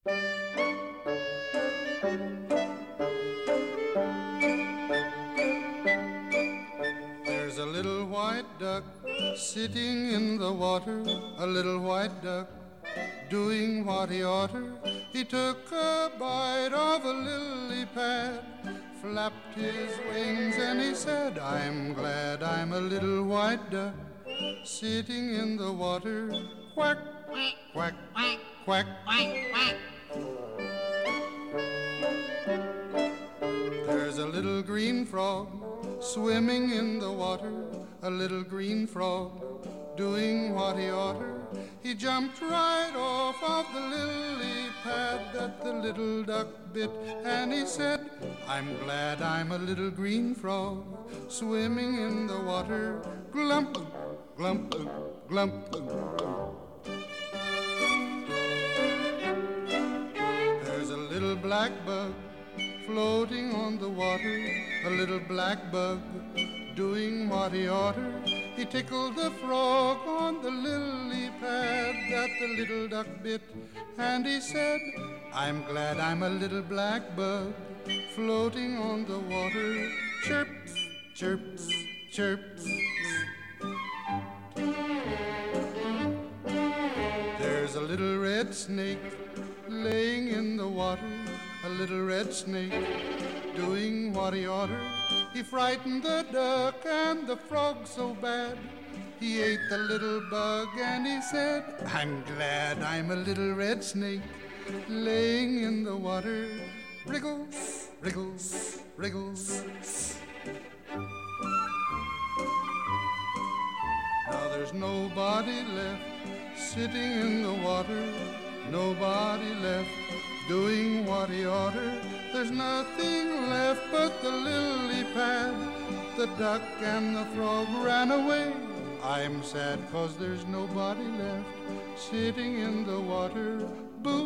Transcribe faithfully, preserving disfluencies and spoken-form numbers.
There's a little white duck sitting in the water, a little white duck doing what he oughter. He took a bite of a lily pad, flapped his wings and he said, I'm glad I'm a little white duck sitting in the water. Quack, quack, quack, quack, quack. There's a little green frog swimming in the water, a little green frog doing what he oughter. He jumped right off of the lily pad that the little duck bit, and he said, I'm glad I'm a little green frog swimming in the water. Glump, glump, glump, glump. There's a little black bug floating on the water, a little black bug doing what he oughter. He tickled the frog on the lily pad that the little duck bit, and he said, I'm glad I'm a little black bug floating on the water. Chirp, chirp, chirp. There's a little red snake laying in the water, a little red snake doing what he oughter. He frightened the duck and the frog so bad, he ate the little bug and he said, I'm glad I'm a little red snake laying in the water. Wriggles, wriggles, wriggles. Now there's nobody left sitting in the water, nobody left doing what he oughter. There's nothing left but the lily pad. The duck and the frog ran away. I'm sad 'cause there's nobody left sitting in the water. Boo!